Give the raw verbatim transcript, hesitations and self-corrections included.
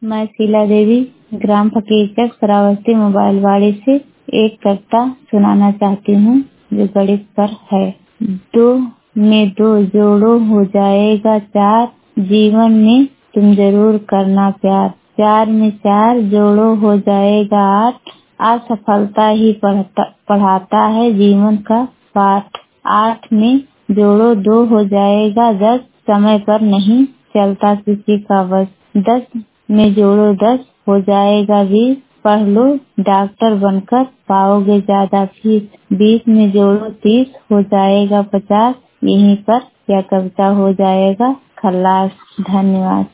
मैं शीला देवी ग्राम फकीरचक श्रावस्ती मोबाइल वाड़ी से एक कविता सुनाना चाहती हूँ जो गणित पर है। दो में दो जोड़ो हो जाएगा चार, जीवन में तुम जरूर करना प्यार। चार में चार जोड़ो हो जाएगा आठ, असफलता ही पढ़ता पढ़ाता है जीवन का पाठ। आठ में जोड़ो दो हो जाएगा दस, समय पर नहीं चलता किसी का बस। दस में जोड़ो दस हो जाएगा बीस, पढ़ लो डॉक्टर बनकर पाओगे ज्यादा फीस। बीस में जोड़ो तीस हो जाएगा पचास, यहीं पर यह कविता हो जाएगा खल्लास। धन्यवाद।